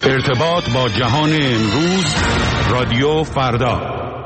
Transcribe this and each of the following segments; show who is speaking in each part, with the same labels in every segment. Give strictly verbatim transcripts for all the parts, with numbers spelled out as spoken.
Speaker 1: ارتباط با جهان امروز، رادیو فردا.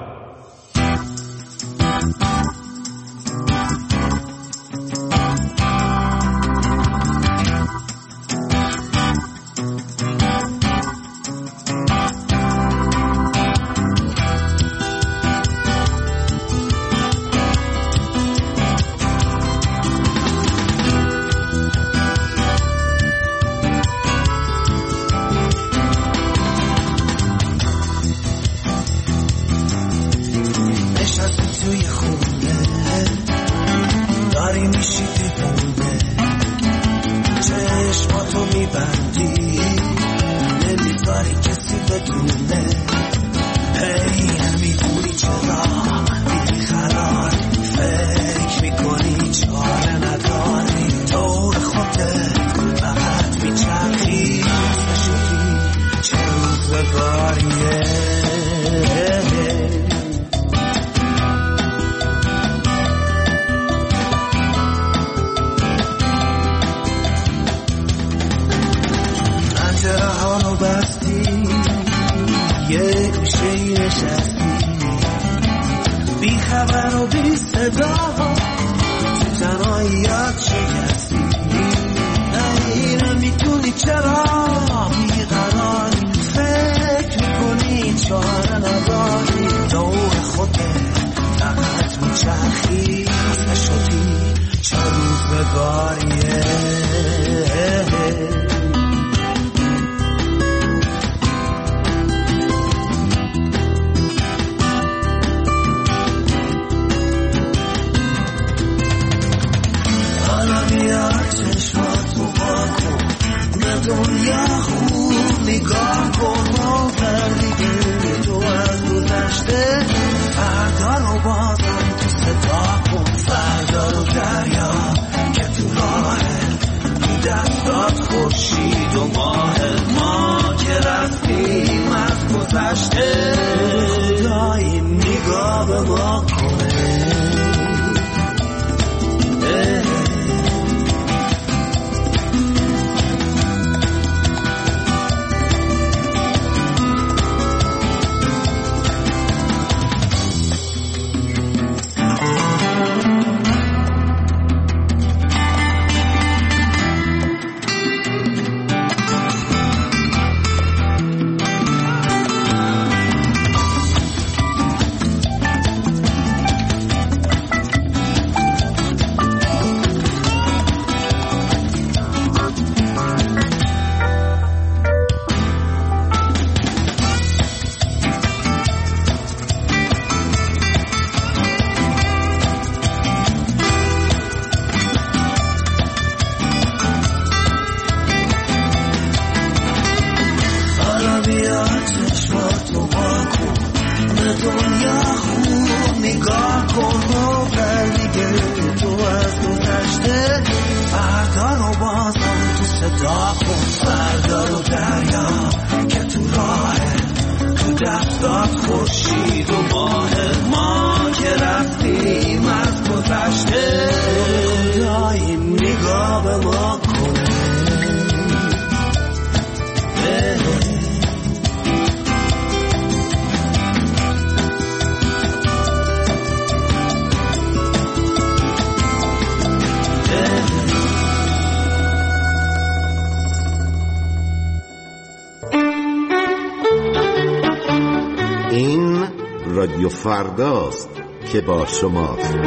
Speaker 2: رادیو فرداست که با شماست.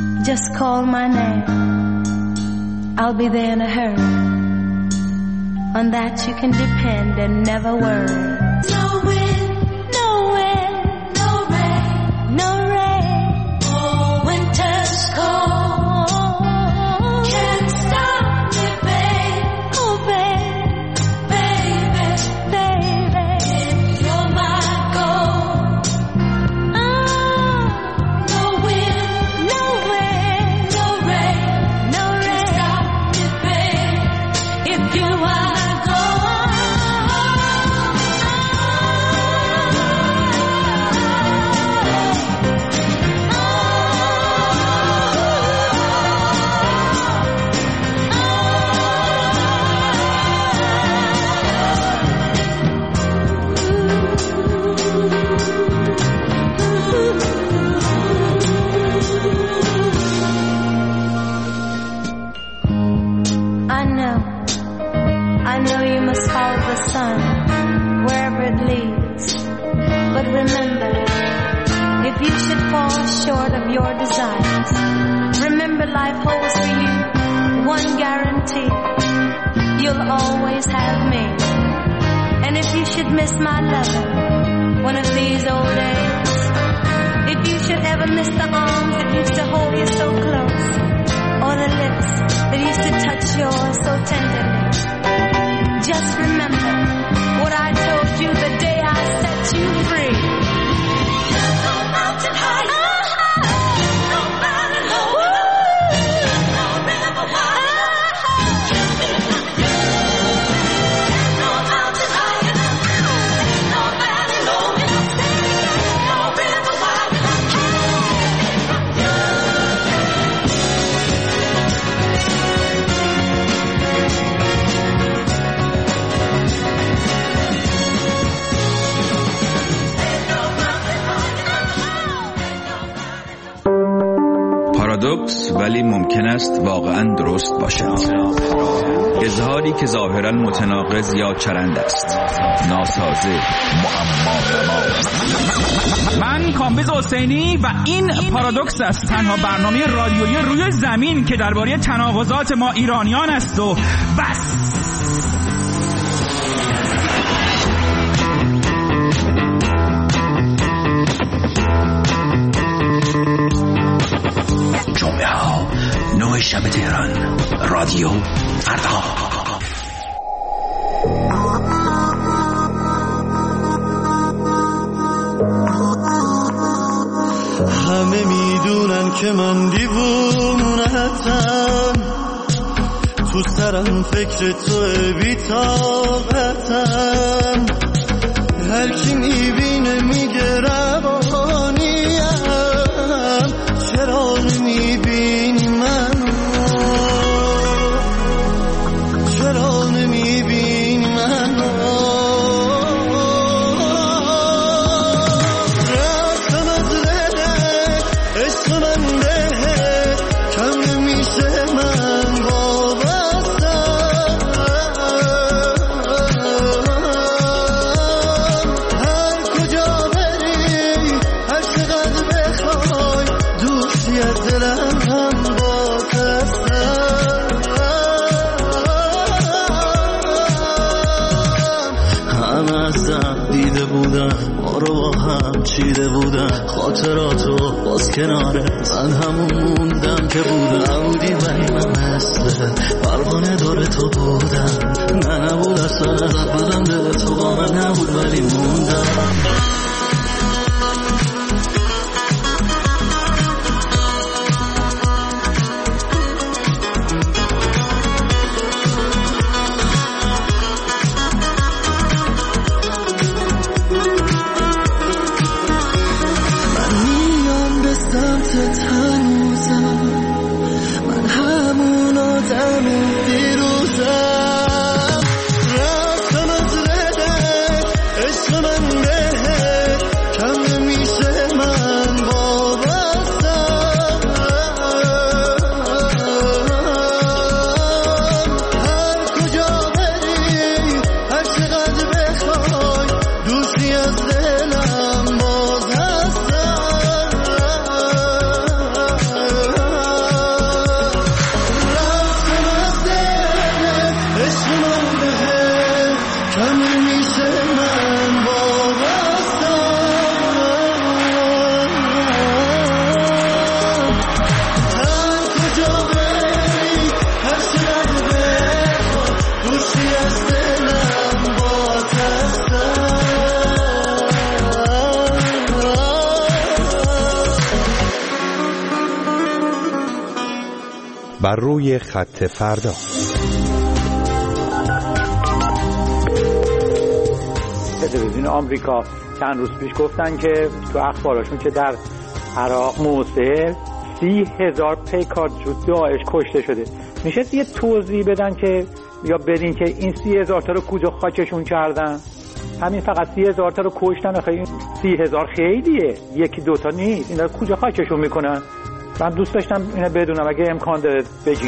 Speaker 3: I'll be there in a hurry. On that you can depend and never worry. No wind, no wind, no rain, no rain. Oh, winter's cold can't stop me, babe. Oh, babe, baby, baby, you're my gold. Oh, no wind, no wind, no rain, no rain. Stop me, babe, if you are. Sun, wherever it leads. But remember, if you should fall short of your desires, remember life holds for you one guarantee. You'll always have me. And if you should miss my loving one of these old days, if you should ever miss the arms that used to hold you so close, or the lips that used to touch yours so tenderly, just remember what I told you the day I set you free. No mountain high, no mountain low, no river wide, no mountain high, no valley low, no river wide.
Speaker 4: پارادوکس ولی ممکن است واقعا درست باشد. اظهاری که ظاهرا متناقض یا چرند است، ناسازه، معما.
Speaker 5: من کامبیز حسینی و این پارادوکس است، تنها برنامه رادیویی روی زمین که درباره تناقضات ما ایرانیان است و بس.
Speaker 4: جمعه ها نوع شب تهران، رادیو فردا.
Speaker 6: همه میدونن که من دیوونتم، تو سرم فکر تو بی‌طاقتم، هر کی میبینه میگه روانیم، چرا نمیبینی منو، چرا نمیبینی منو. رفتم از رهت عشق من بهت، کم نمیشه من وابستم، هر کجا بری هر چقدر بخوای دوستی از دلم هم وابستم. همه ازم دیده بودن، ما رو با هم چیده بودن، خاطراتو باز کناره من همون موندم که بودم. نبودی ولی من مثل پروانه دور تو بودم، نه نبود اصلا ازت بدم، دل تو با من نبود ولی موندم. من همون آدم دیروزم، رفتم از رهت عشق من
Speaker 7: بر روی خط فردا.
Speaker 8: تلویزیون آمریکا چند روز پیش گفتن که تو اخبارشون که در عراق موصل سی هزار پیکارجو داعش کشته شده. میشه یه توضیح بدن که یا بدین که این سی هزار تا رو کجا خاکشون کردن؟ همین فقط سی هزار تا رو کشتن. خیلی سی هزار خیلیه، یکی دوتا نیست. اینا کجا خاکشون میکنن؟ من دوست داشتم اینو بدونم اگه امکان داره بگین.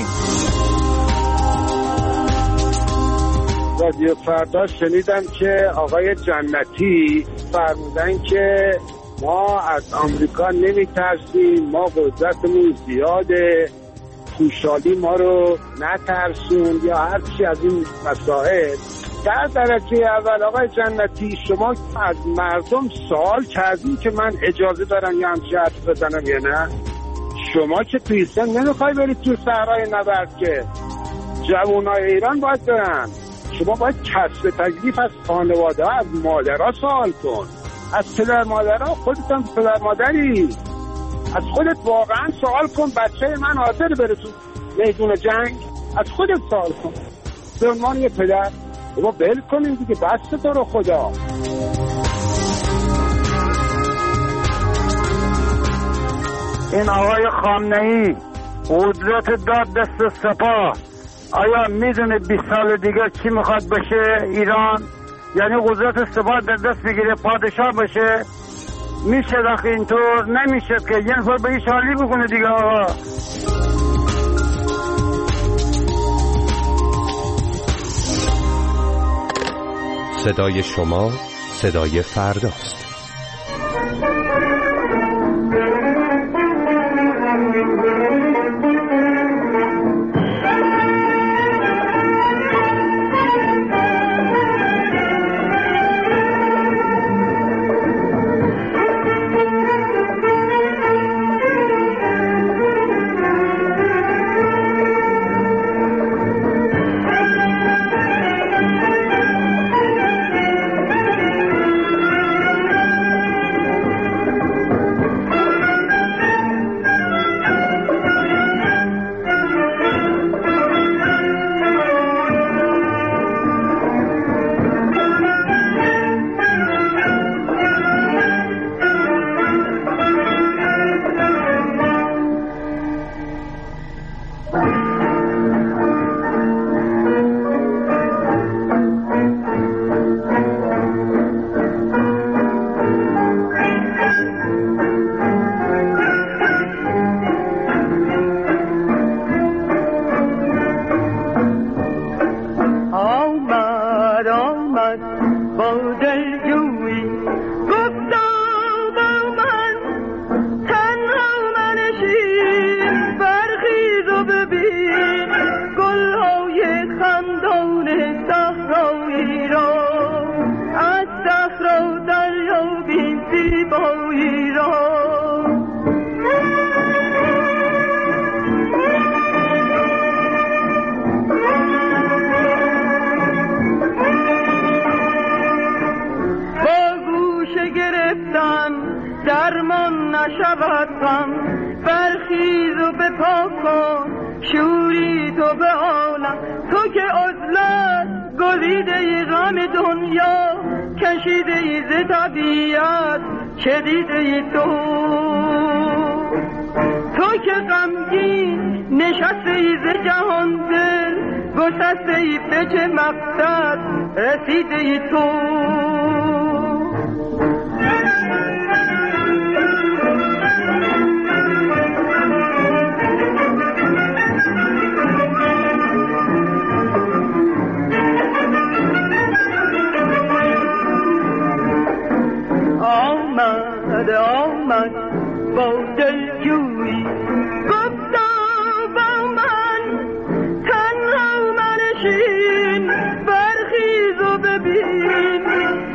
Speaker 9: رادیو فردا شنیدم که آقای جنتی فرمودن که ما از آمریکا نمی ترسیم، ما قدرتمون زیاده، خوشحالی ما رو نترسون یا هر چی از این مسائل. در درجه اول آقای جنتی شما از مردم سوال کردین که من اجازه دارم یا همچه حرف بزنم یا نه؟ شما که توی سن نمیخوای برید تو صحرای نبرد که جوانای ایران باید برن. شما باید کسب تکلیف از خانواده ها، از مادرها سوال کن، از پدر مادرها. خودت هم پدر مادری، از خودت واقعا سوال کن. بچه من حاضر بره تو میدون جنگ؟ از خودت سوال کن به عنوان یه پدر. بابا بل کنیم دیگه، بس تو رو خدا.
Speaker 10: این آقای خامنه‌ای قدرت داد دست سپاه. آیا میدونه بیست سال دیگه چی میخواد بشه ایران؟ یعنی قدرت سپاه در دست بگیره پادشاه بشه؟ میشه داخل اینطور؟ نمیشه که یه نفر به ایش حالی بکنه دیگه. آقا
Speaker 7: صدای شما صدای فرداست.
Speaker 11: برخیز و ببین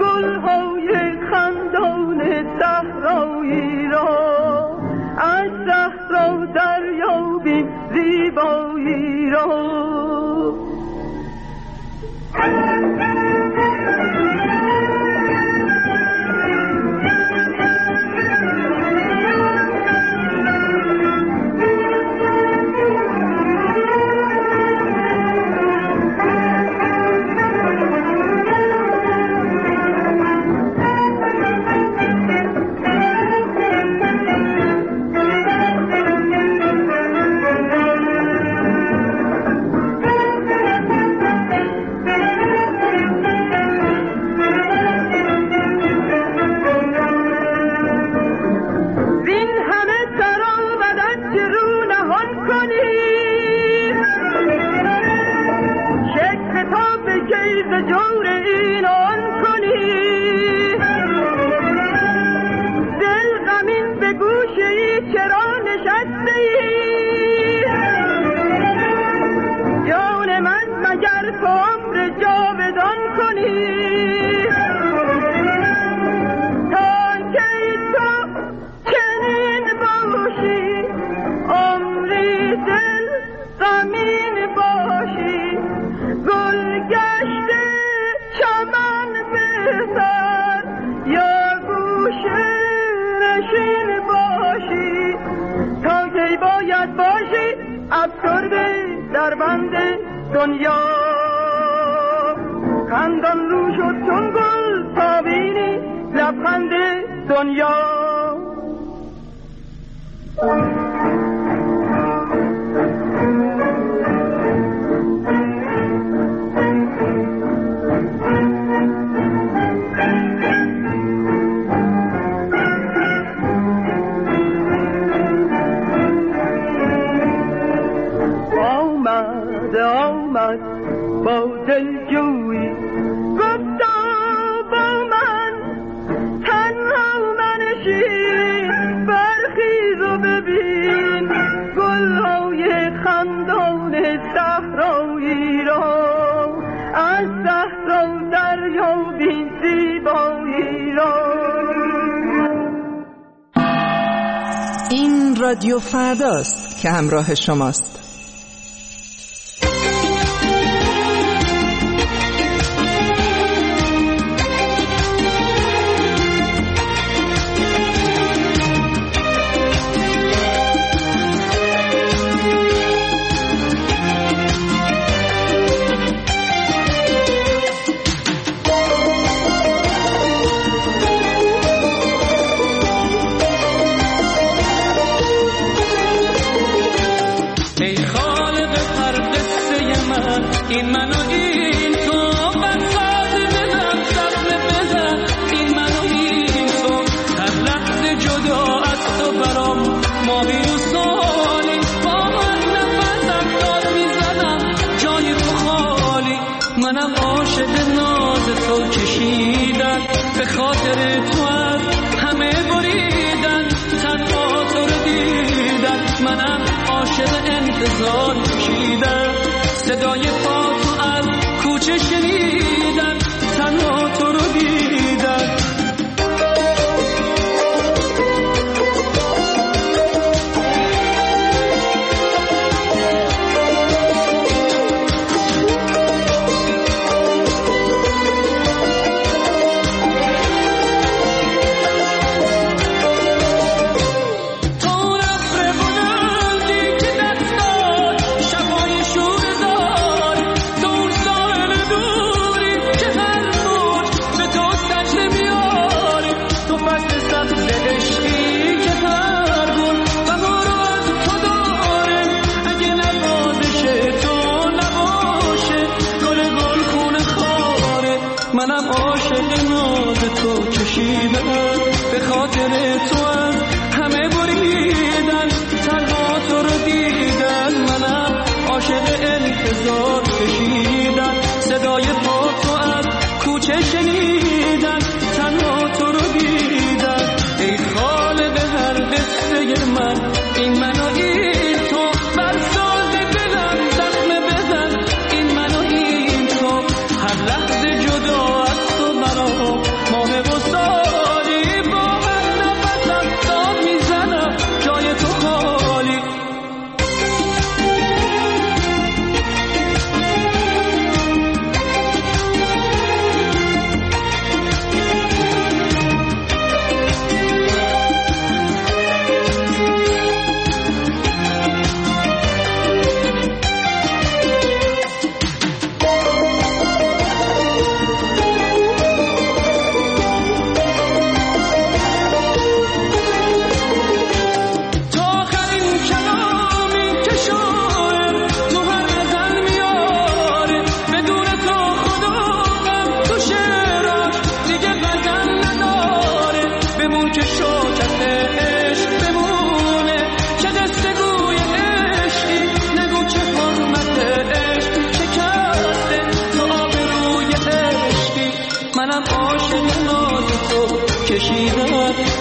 Speaker 11: ز جور این آن کنی، دل غمین به گوشه ای چرا نشسته ای، جان من مگر تو عمر جاودان کنی، تا کی تو چنین باشی عمری دل غمین باشی، گل گشته چمن بهتر یا گوشه نشین باشی، تا کی باید باشی افسرده در بند دنیا، خندان رو شد چون گل تا بینی لبخند دنیا. آمد آمد با دلجویی گفتا با من تنها منشین، برخیز و ببین گلهای خندان صحرایی را، از صحرا دریابی زیبایی را.
Speaker 12: این رادیو فرداست که همراه شماست.
Speaker 13: این من و این تو بساز بزن زخم بزن، این من و این تو هر لحظه جدا از تو برام ماهی و سالی، با من نفسم داد میزنم جای تو خالی، منم عاشق ناز تو کشیدن، به خاطر تو از همه بریدن، تنها تو رو دیدن، منم عاشق انتظار کشیدن، صدای پا تو از کوچه شنیدن، تنها تو رو دیدن. منم عاشق ناز تو کشیدم، به خاطر تو از همه بریدن، تنها تو رو دیدن، منم عاشق انتظار کشیدن، صدای پا تو از کوچه شنیدن، تنها تو رو دیدن. ای خالق هر قصه من، این من و این تو برساز دلم زخم بزن، این من و این تو هر لحظه جدا از تو برام ماه و سالی، با هر نفسم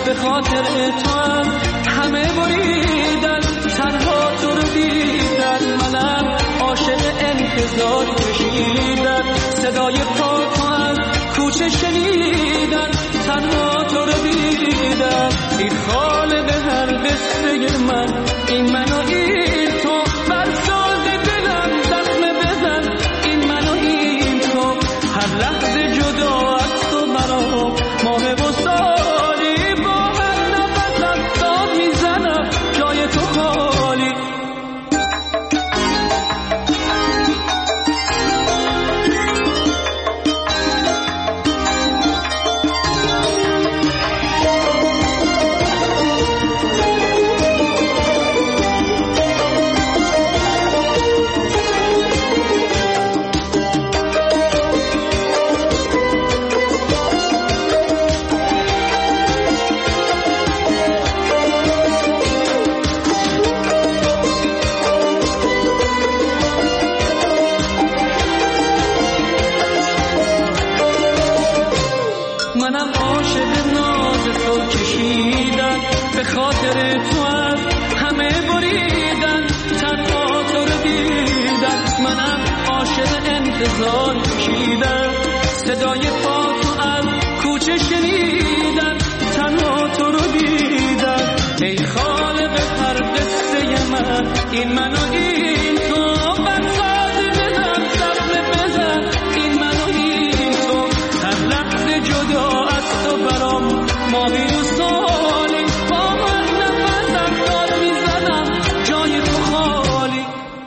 Speaker 13: به خاطر تو هم همه بریدن، تنها تو رو دیدن، منم عاشق انتظار کشیدن، صدای پا تو هم کوچه شنیدن، تنها تو رو دیدن. این خالق هر قصه من، این من و این تو، برساز دلم زخم بزن، این من و این تو، هر لحظه جدا از تو برام ماه و سالی، با هر نفسم داد میزنم جای تو خالی. منم عاشق ناز تو کشیدن، به خاطر تو از همه بریدن، تنها تو رو دیدن، منم عاشق انتظار کشیدن، صدای پا تو از کوچه شنیدن، تنها تو رو دیدن. ای خالق هر قصه من، این من و این تو، برساز دلم زخم بزن، این من و این تو، هر لحظه جدا از تو برام ماهی و سالی، با هر نفسم داد میزنم جای تو خالی.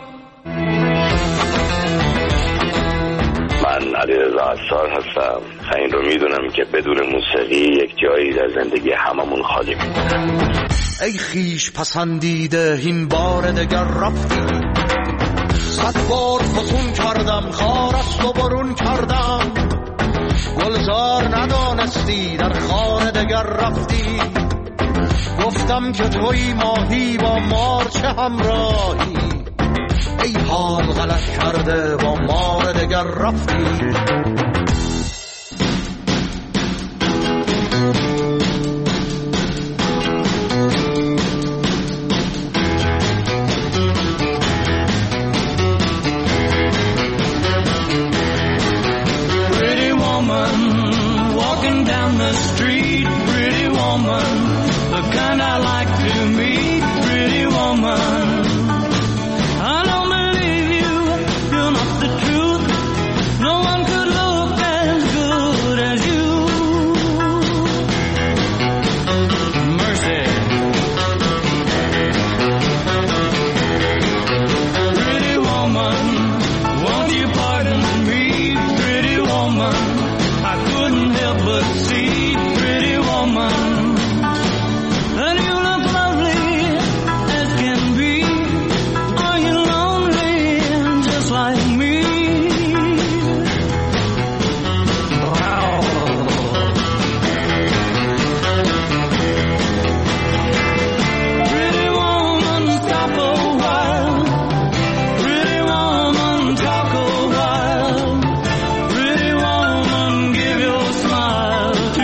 Speaker 14: من علیرضا عطار هستم. این رو میدونم که بدون موسیقی یک جایی در زندگی هممون خالی میمونه.
Speaker 6: ای خیش پسندیده این بار دگر رفتی، صد بار فتون کردم خار از تو برون کردم، گلزار ندانستی در خانه دگر رفتی، گفتم که توی ماهی با مار چه همراهی، ای حال غلط کرده با مار دگر رفتی.
Speaker 13: Down the street, pretty woman, the kind I like to meet, pretty woman. I don't believe you, you're not the truth. No one could look as good as you. Mercy. Pretty woman, won't you pardon me, pretty woman? I couldn't help but see, pretty woman, and you look lovely as can be. Are you lonely just like me? Wow. Pretty woman, stop a while. Pretty woman, talk a while. Pretty woman, give your smile to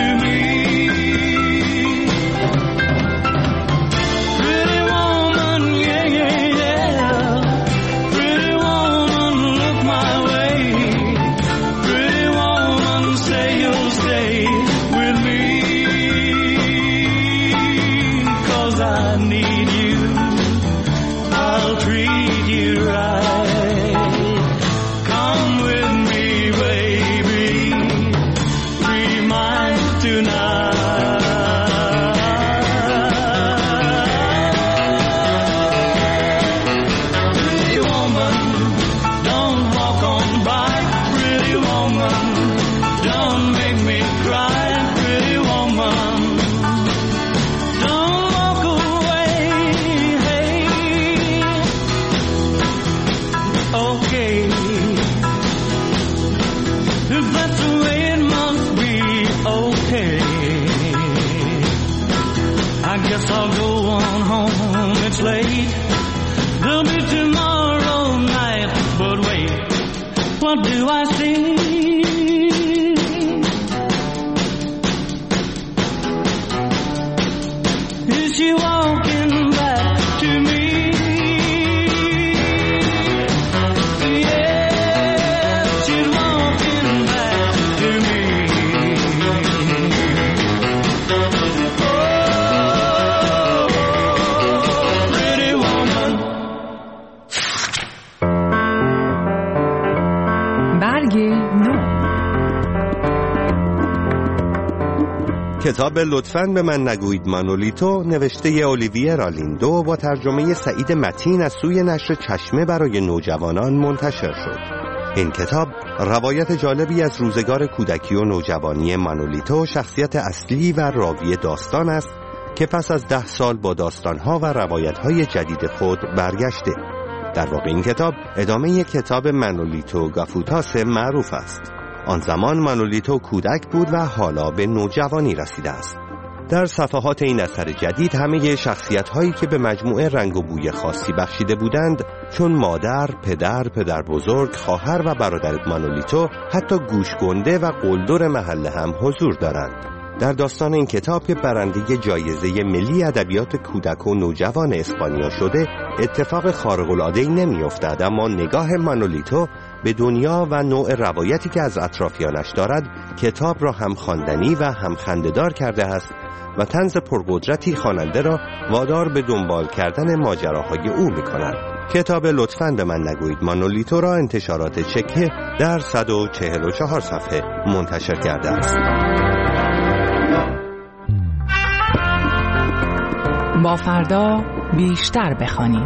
Speaker 7: کتاب لطفاً به من نگویید مانولیتو نوشته اولیویر آلیندو با ترجمه سعید متین از سوی نشر چشمه برای نوجوانان منتشر شد. این کتاب روایت جالبی از روزگار کودکی و نوجوانی مانولیتو، شخصیت اصلی و راوی داستان است که پس از ده سال با داستانها و روایتهای جدید خود برگشته. در واقع این کتاب ادامه کتاب مانولیتو گافوتاس معروف است. آن زمان مانولیتو کودک بود و حالا به نوجوانی رسیده است. در صفحات این اثر جدید همه شخصیت‌هایی که به مجموعه رنگ و بوی خاصی بخشیده بودند، چون مادر، پدر، پدر بزرگ، خواهر و برادر مانولیتو، حتی گوشگنده و قلدر محله هم حضور دارند. در داستان این کتاب که برنده جایزه ملی ادبیات کودک و نوجوان اسپانیا شده، اتفاق خارق‌العاده‌ای نمی‌افتد، اما نگاه مانولیتو به دنیا و نوع روایتی که از اطرافیانش دارد، کتاب را هم خواندنی و هم خنده‌دار کرده است و طنز پرقدرتی خواننده را وادار به دنبال کردن ماجراهای او می‌کند. کتاب لطفاً به من نگویید مانولیتو را انتشارات چکه در صد و چهل و چهار صفحه منتشر کرده است.
Speaker 12: با فردا بیشتر بخوانیم.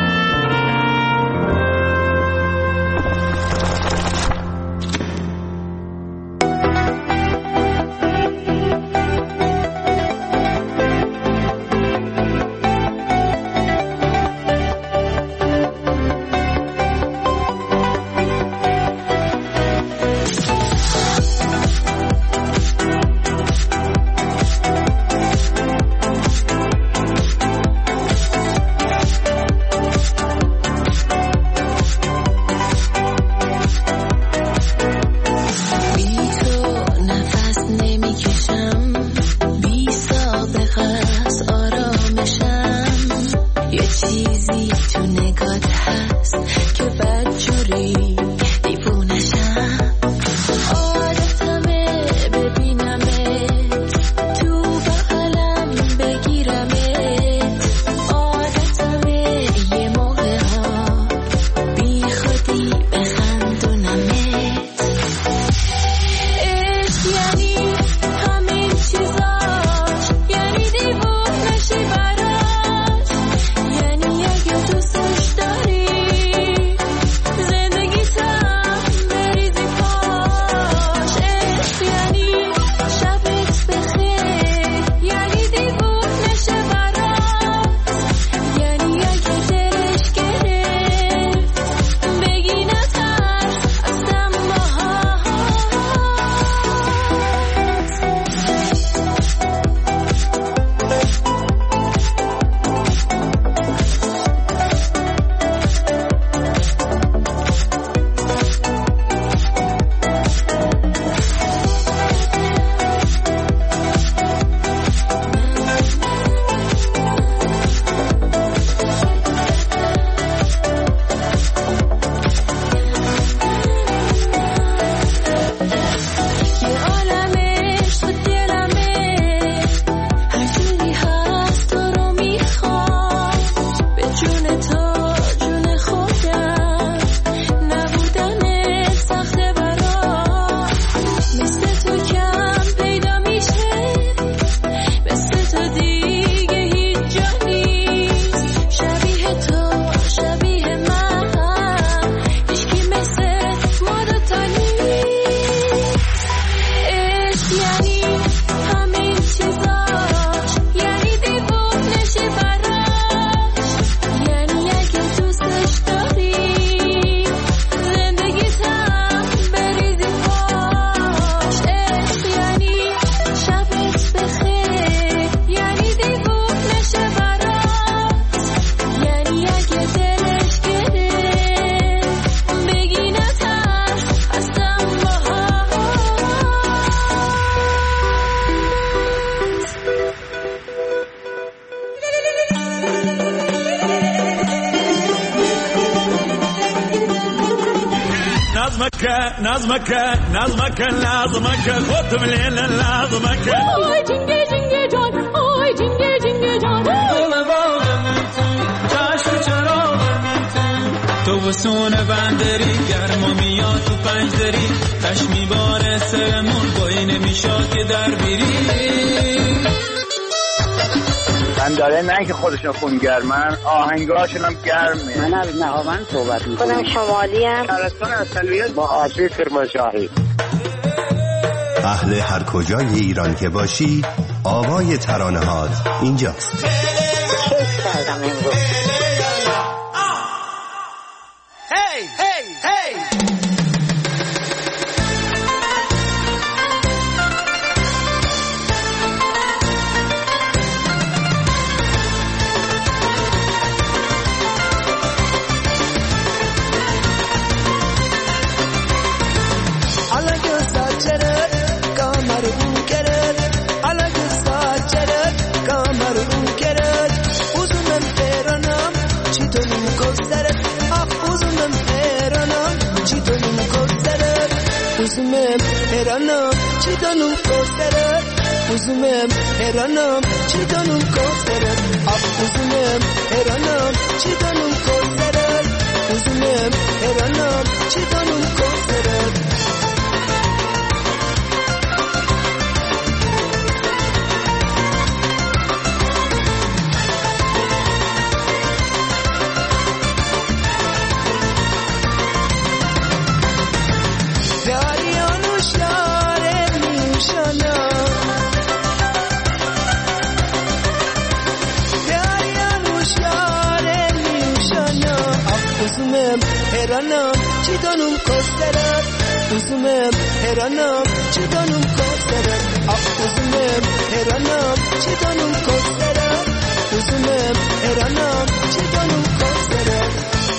Speaker 15: نظمك نظمك لازمك خد من الليل لازمك
Speaker 16: اوه جنگه جنگه جان اوه جنگه جنگه جان
Speaker 13: چشم چراغ تو وسون بندری گرما میاد تو پنج دری تش میباره سرمون با این میشاد که در بیری
Speaker 10: داره، نه اینکه خودشون خونگرمن، آهنگاشون هم گرمه.
Speaker 17: من از نهاوند صحبت میکنم.
Speaker 18: خودم شمالی ام.
Speaker 10: شهرستان اصلیت با آبی کرمانشاهی.
Speaker 7: اهل هر کجای ایران که باشی، آوای ترانه هات اینجاست.
Speaker 18: کیف کردم امروز.
Speaker 19: هی هی هی
Speaker 20: Uzumem eranam chidonum koseret Uzumem eranam chidonum koseret Ah uzumem eranam chidonum koseret Uzumem eranam chidonum koseret Eranam chidonum koseret Uzumem eranam chidonum koseret Ah uzumem eranam chidonum koseret Uzumem eranam chidonum koseret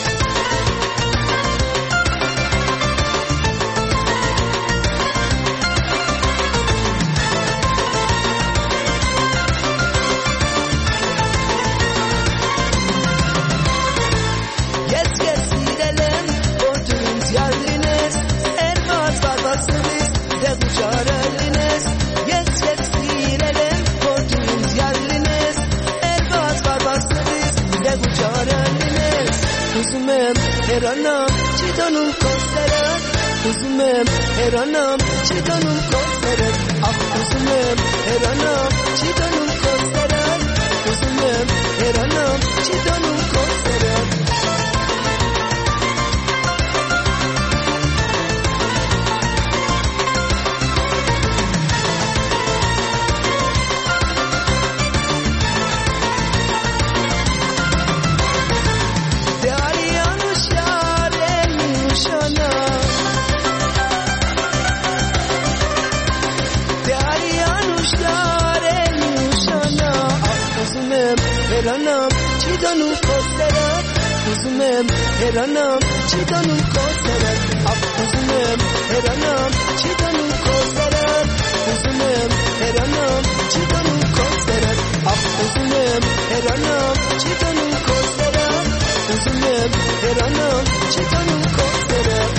Speaker 20: Uzumem eranam chidonum koseret Uzumem eranam chidonum koseret Ah uzumem eranam chidonum koseret Uzumem eranam chidonum koseret Eranam chidonum koseret Uzumem eranam chidonum koseret Ah uzumem eranam chidonum koseret Uzumem eranam chidonum koseret Ah uzumem eranam chidonum koseret Uzumem eranam chidonum koseret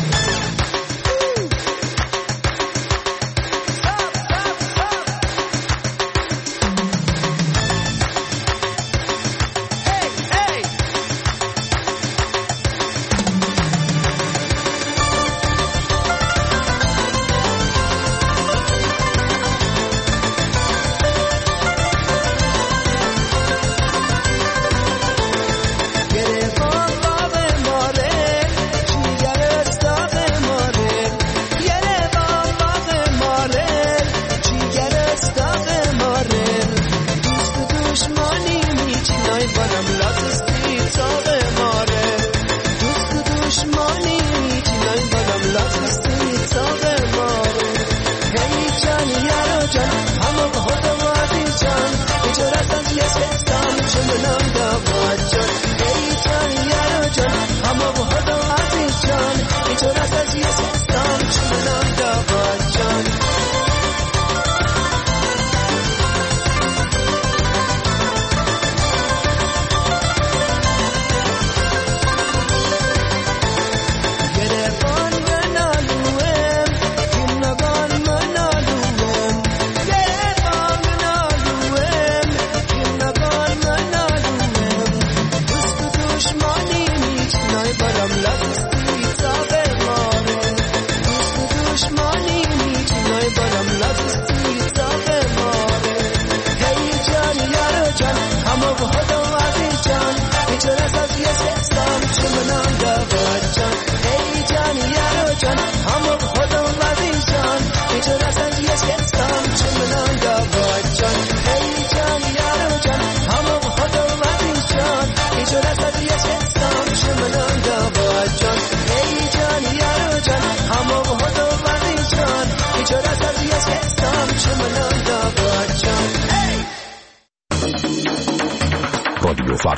Speaker 20: I'm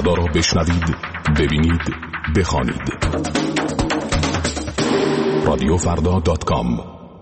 Speaker 21: فردا را بشنوید، ببینید، بخوانید. رادیو فردا دات کام.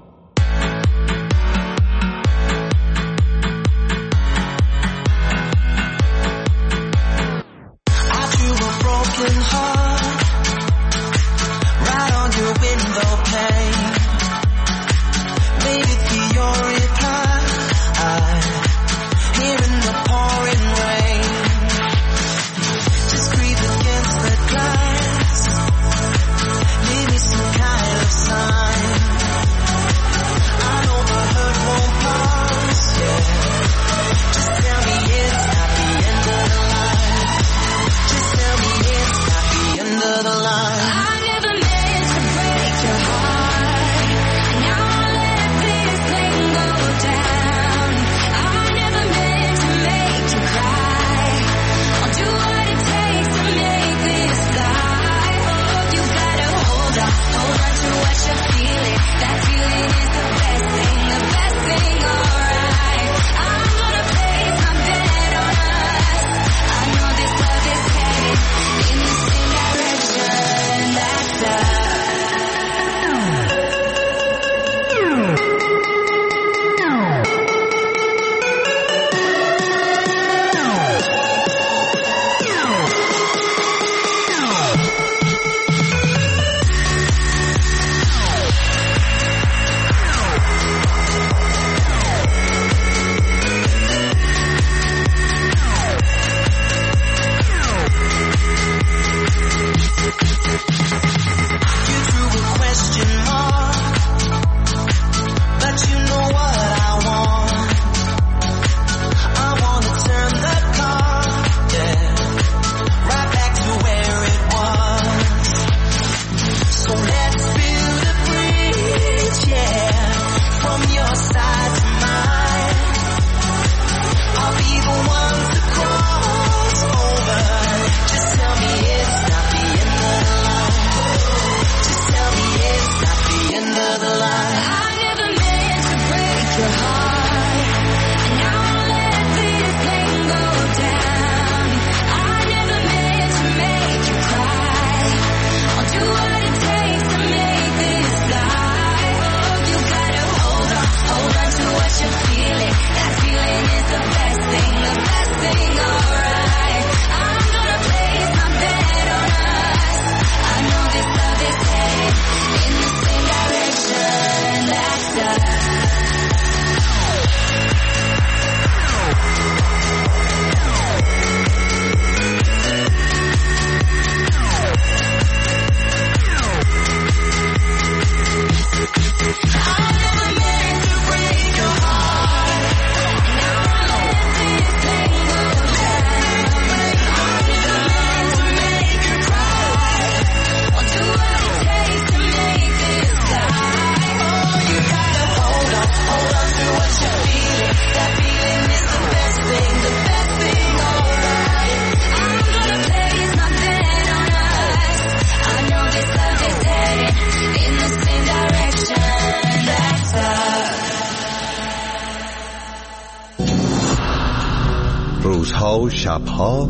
Speaker 7: روزها و شبها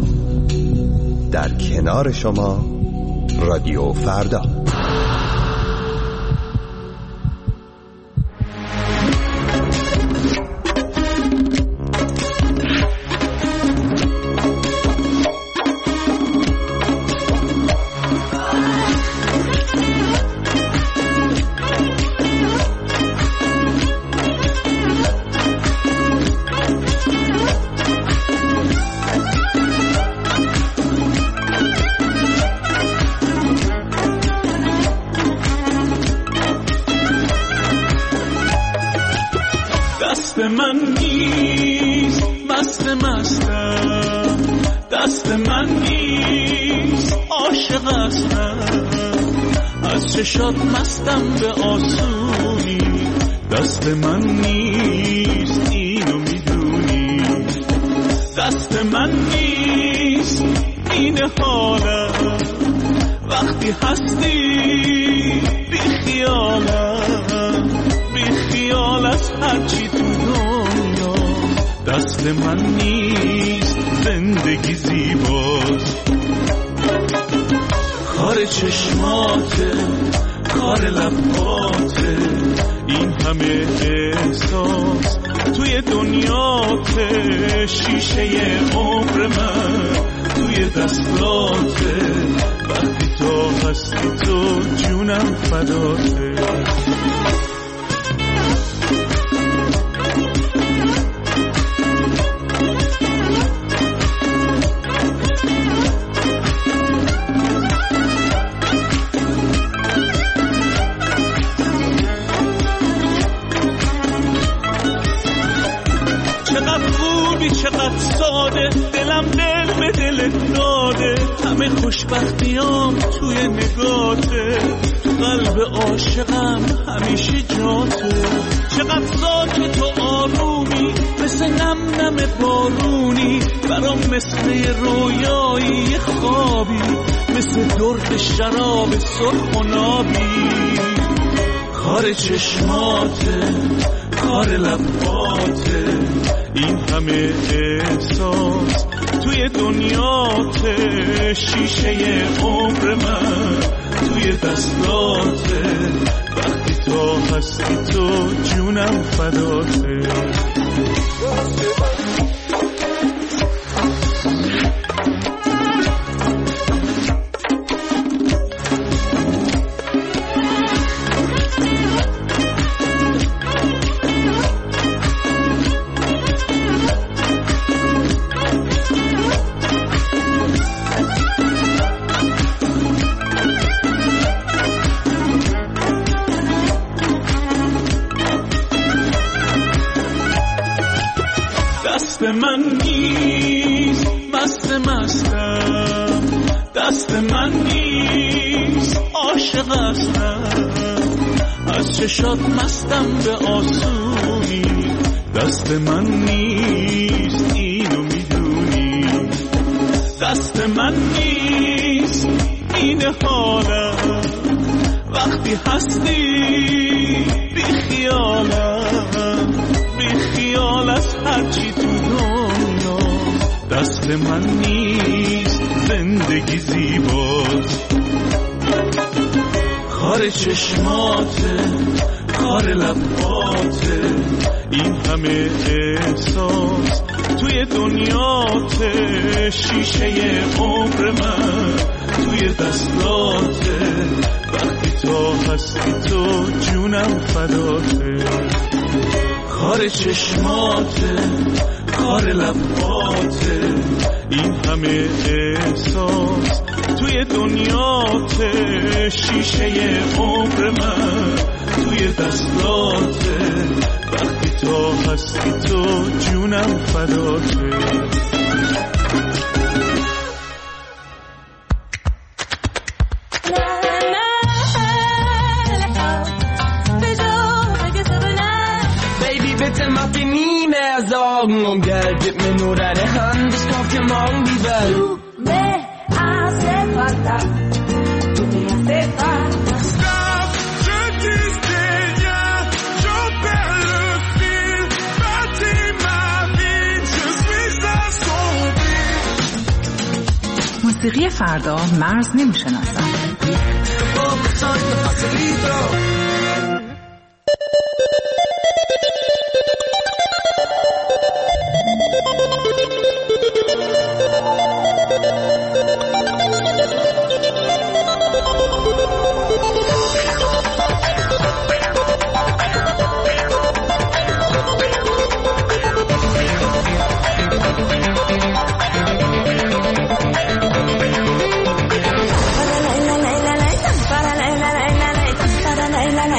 Speaker 7: در کنار شما رادیو فردا.
Speaker 13: شاد مستم به آسونی، دست من نیست اینو میدونی، دست من نیست این حالم، وقتی هستی بی خیالم، بی خیال از هرچی تو دنیا، دست من نیست
Speaker 6: زندگی زیباست. کار چشماته، کار لباته، این همه احساس توی دنیاته. شیشه عمر من توی دستاته، وقتی تو هستی تو جونم فداته. چقدر ساده، دلم دل به دلت داده، همه خوشبختیام توی نگاته، تو قلب عاشقم همیشه جاته. چقدر ساکت و آرومی، مثل نم نم بارونی، برام مثل رویایی خوابی، مثل درد شراب سرخ و نابی. کار چشماته، کار لباته، این همه احساس توی دنیاته. شیشه عمر من توی دستاته، وقتی تو هستی تو جونم فداته. دست من نیست مست مستم، دست من نیست عاشق هستم، از چشات مستم به آسونی. دست من نیست اینو میدونی، دست من نیست این حالم، وقتی هستی بی خیالم، بی خیال از هرچی تو دنیا. دست من نیست زندگی زیباست. کار چشماته، کار لباته، این همه احساس توی دنیاته. شیشه عمر من توی دستاته، وقتی تو هستی تو جونم فداته. کار چشماته، کار لباته، این همه احساس توی دنیاته. شیشه عمر من توی دستاته، وقتی تو هستی تو جونم فداته.
Speaker 1: Bitte mach dir nie mehr Sorgen um Geld, gib mir nur deine Hand, ich kauf dir morgen die Welt.
Speaker 3: Du me hace falta, tu me hace falta.
Speaker 15: Stop, je disais rien, je perds le fil, bâtis ma vie, je suis assombri.
Speaker 12: موسیقی فردا مرز نمیشناسد.
Speaker 3: La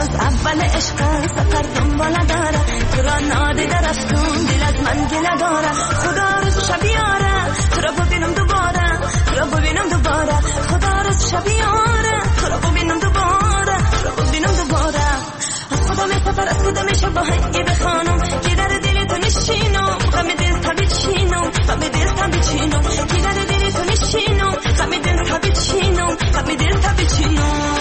Speaker 3: هنوز اول عشق سفر دنبال داره تو را نادیده رفتون دل از من گله داره خدا روز شب یاره تو را ببینم دوباره تو را ببینم دوباره خدا روز شب یاره تو را ببینم دوباره تو را ببینم دوباره از خدا می سفر از خدا میشه با هنگی بخوانم که در دل تو نشینم غم دل تا بچینم غم دل تا بچینم که در دل تو نشینم غم دل تا بچینم غم دل تا بچینم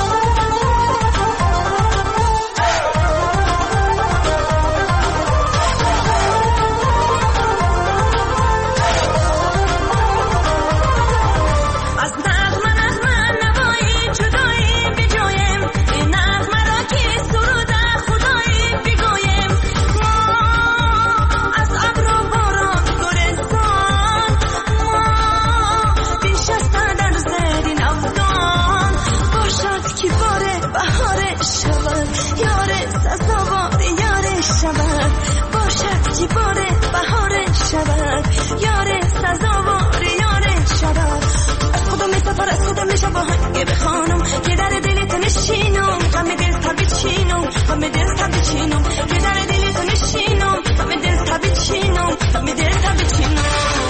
Speaker 3: با هنگی بخوانم که در دل تو نشینم غم دل تا بچینم غم دل تا بچینم که در دل تو نشینم غم دل تا بچینم غم دل تا بچینم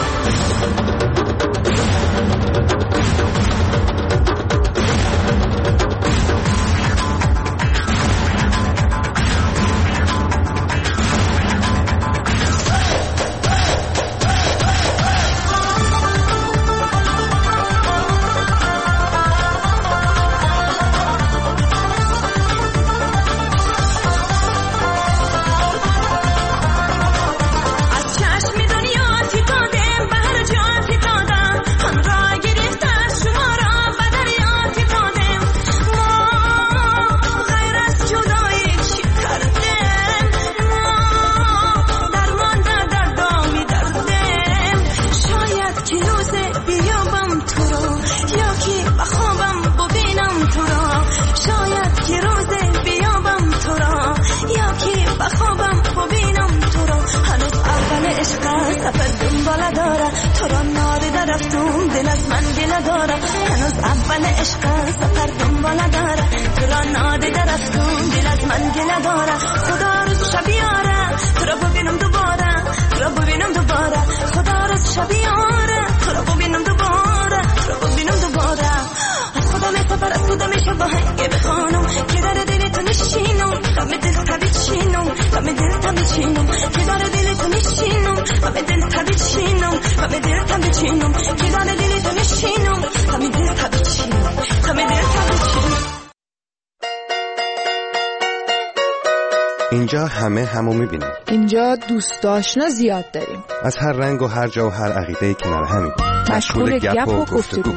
Speaker 7: اینجا همه همو میبینیم.
Speaker 2: اینجا دوست آشنا زیاد داریم.
Speaker 7: از هر رنگ و هر جا و هر عقیده‌ای کنار همیم.
Speaker 2: مشغول گپ و گفتگو.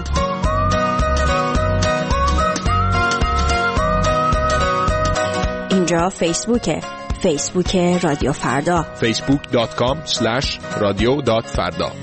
Speaker 22: اینجا فیسبوکه. فیسبوک رادیو فردا.
Speaker 21: فیسبوک دات کام اسلش رادیو دات فردا.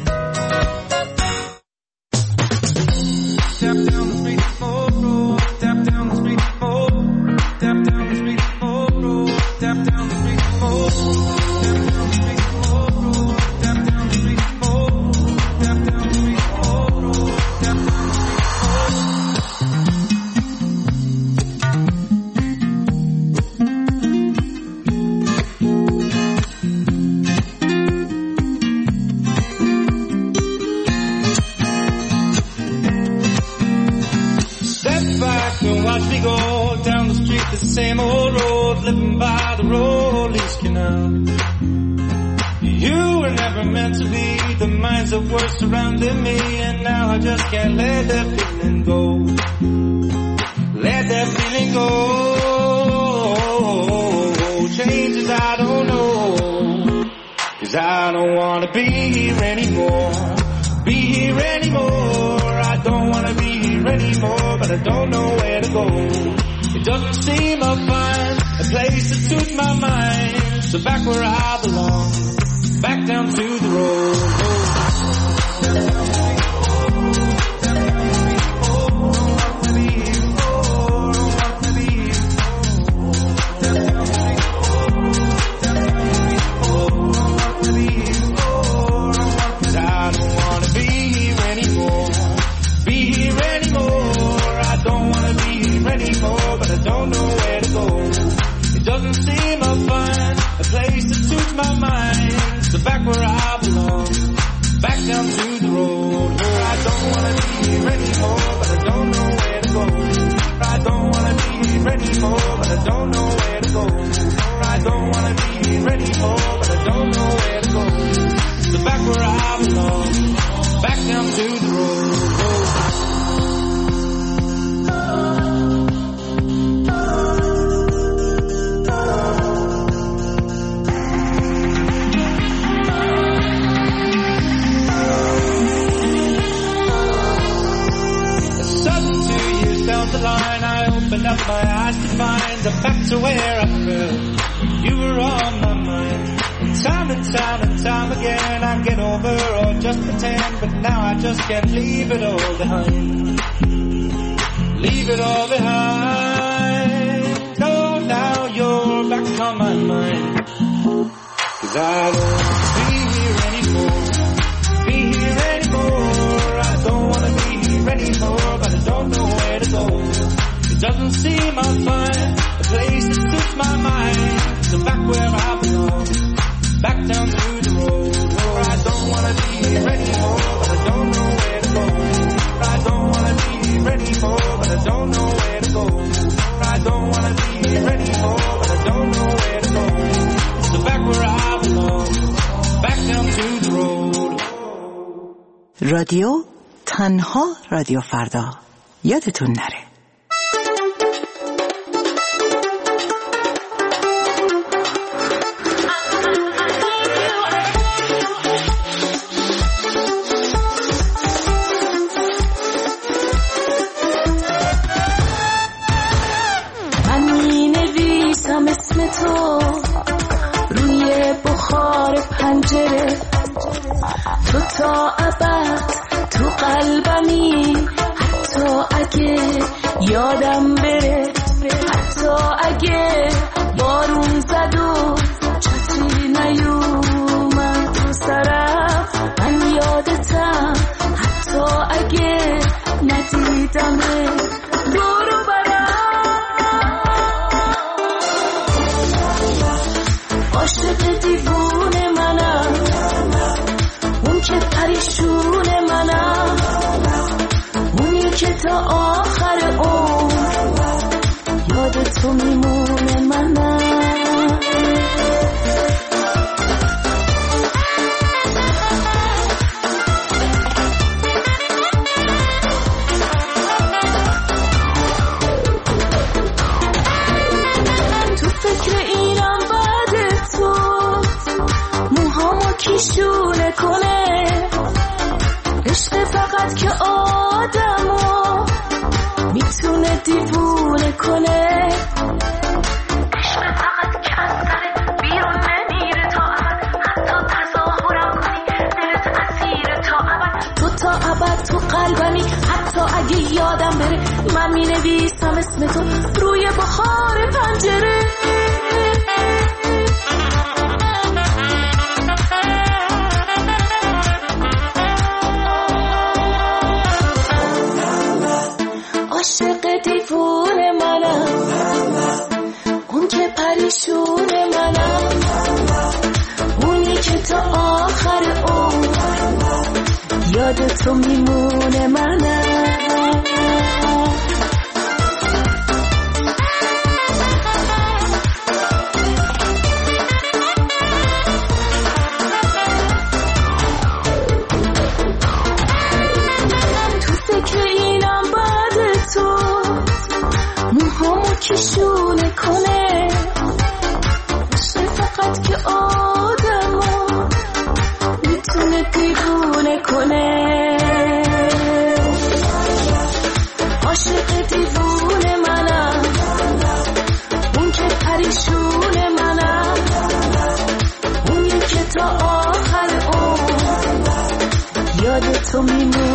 Speaker 13: Same old road, living by the Rollies Canal. You were never meant to be the minds that were surrounding me, and now I just can't let that feeling go. Let that feeling go. Changes I don't know, 'cause I don't wanna be here anymore. Be here anymore. I don't wanna be here anymore, but I don't know where to go. It doesn't seem I'll find a place that suits my mind. So back where I belong, back down to the road. Don't know where to go. I don't know where to go. I don't wanna be here anymore, but I don't know where to go. So back where I belong, back down to the road. The line, I opened up my eyes to find I'm back to where I felt. You were on my mind. And time and time and time again I get over or just pretend, but now I just can't leave it all behind. Leave it all behind. No, now you're back on my mind. 'Cause I don't want to be here anymore. Be here anymore. I don't want to be here anymore, but I don't know where to go. It doesn't seem I'll find a place that suits my mind. So back where I belong, back down through the road. Oh, I don't want to be here anymore, but I don't know where to go. I don't want to be here anymore, but I don't know where to go. I don't want to be here anymore, but I don't know where to go. So back where I belong, back down to the road.
Speaker 12: رادیو تنها رادیو فردا. یادتون نره.
Speaker 16: من می نویسم اسم تو روی بخار پنجره، تو تا ابد تو قلبمی، حتی اگه یادم بره، حتی اگه بارون زد و چتری نیومد تو سرم، من یادتم، حتی اگه ندیدمه دورو برم. عاشق دیوونه منم، اون که پریشون منم، اونی که تا آخر عمر یاد تو میمونه منم. تو فکر اینم بعد تو موهامو کیشونه کنه، عشق فقط که آدمو میتونه دیوونه کنه، عشق فقط که از سرت بیرون نمیره تا ابد، حتی تظاهرم کنی دلت اسیر تا ابد، تو تا ابد تو قلبمی، حتی اگه یادم بره، من مینویسم اسم تو روی بخار پنجره. عاشق دیوونه منم، اون که پریشونه منم، اونی که تا آخر عمر یاد تو میمونه منم. تو فکر اینم بعد تو موهامو کشونه کنه، عشق فقط که آدمو میتونه دیوونه کنه، عاشق دیوونه منم، اون که پریشونه منم، اونی که تا آخر عمر یاد تو میمونه.